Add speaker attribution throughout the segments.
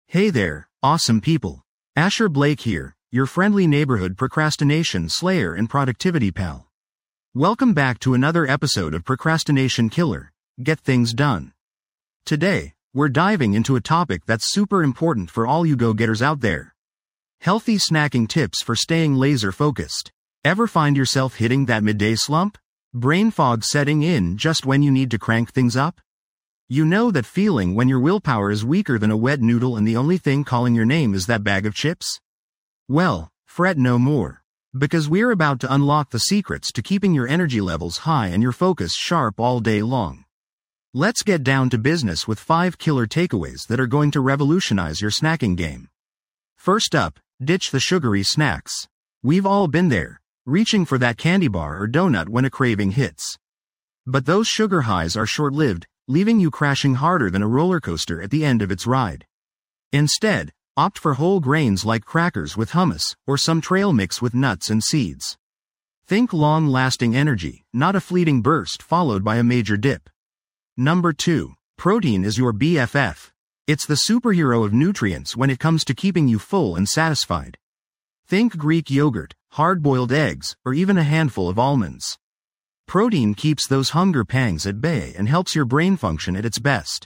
Speaker 1: Hey there, awesome people. Asher Blake here, your friendly neighborhood procrastination slayer and productivity pal. Welcome back to another episode of Procrastination Killer, Get Things Done. Today, we're diving into a topic that's super important for all you go-getters out there. Healthy snacking tips for staying laser-focused. Ever find yourself hitting that midday slump? Brain fog setting in just when you need to crank things up? You know that feeling when your willpower is weaker than a wet noodle and the only thing calling your name is that bag of chips? Well, fret no more. Because we're about to unlock the secrets to keeping your energy levels high and your focus sharp all day long. Let's get down to business with 5 killer takeaways that are going to revolutionize your snacking game. First up, ditch the sugary snacks. We've all been there, reaching for that candy bar or donut when a craving hits. But those sugar highs are short-lived, leaving you crashing harder than a roller coaster at the end of its ride. Instead, opt for whole grains like crackers with hummus or some trail mix with nuts and seeds. Think long-lasting energy, not a fleeting burst followed by a major dip. Number 2. Protein is your BFF. It's the superhero of nutrients when it comes to keeping you full and satisfied. Think Greek yogurt, hard-boiled eggs, or even a handful of almonds. Protein keeps those hunger pangs at bay and helps your brain function at its best.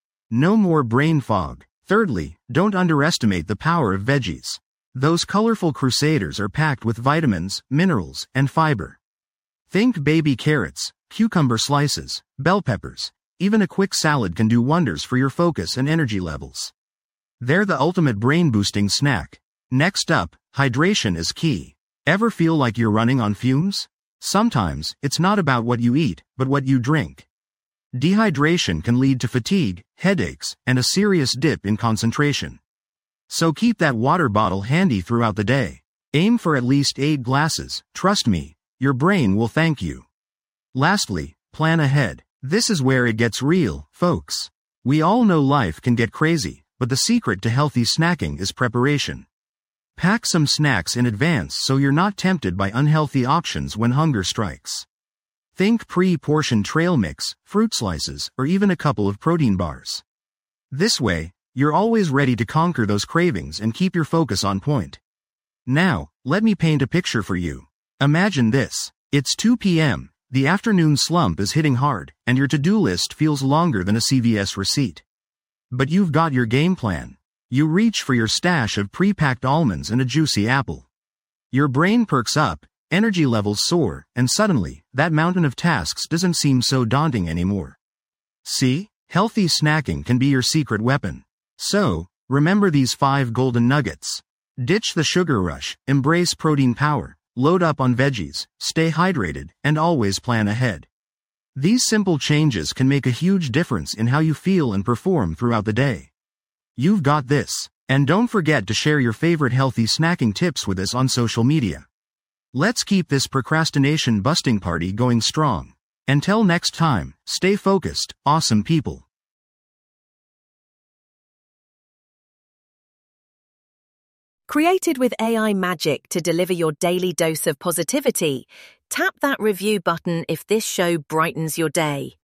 Speaker 1: No more brain fog. Thirdly, don't underestimate the power of veggies. Those colorful crusaders are packed with vitamins, minerals, and fiber. Think baby carrots, cucumber slices, bell peppers. Even a quick salad can do wonders for your focus and energy levels. They're the ultimate brain-boosting snack. Next up, hydration is key. Ever feel like you're running on fumes? Sometimes, it's not about what you eat, but what you drink. Dehydration can lead to fatigue, headaches, and a serious dip in concentration. So keep that water bottle handy throughout the day. Aim for at least 8 glasses. Trust me, your brain will thank you. Lastly, plan ahead. This is where it gets real, folks. We all know life can get crazy, but the secret to healthy snacking is preparation. Pack some snacks in advance so you're not tempted by unhealthy options when hunger strikes. Think pre-portioned trail mix, fruit slices, or even a couple of protein bars. This way, you're always ready to conquer those cravings and keep your focus on point. Now, let me paint a picture for you. Imagine this. It's 2 p.m., the afternoon slump is hitting hard, and your to-do list feels longer than a CVS receipt. But you've got your game plan. You reach for your stash of pre-packed almonds and a juicy apple. Your brain perks up, energy levels soar, and suddenly, that mountain of tasks doesn't seem so daunting anymore. See? Healthy snacking can be your secret weapon. So, remember these 5 golden nuggets. Ditch the sugar rush, embrace protein power, load up on veggies, stay hydrated, and always plan ahead. These simple changes can make a huge difference in how you feel and perform throughout the day. You've got this. And don't forget to share your favorite healthy snacking tips with us on social media. Let's keep this procrastination busting party going strong. Until next time, stay focused, awesome people.
Speaker 2: Created with AI magic to deliver your daily dose of positivity, tap that review button if this show brightens your day.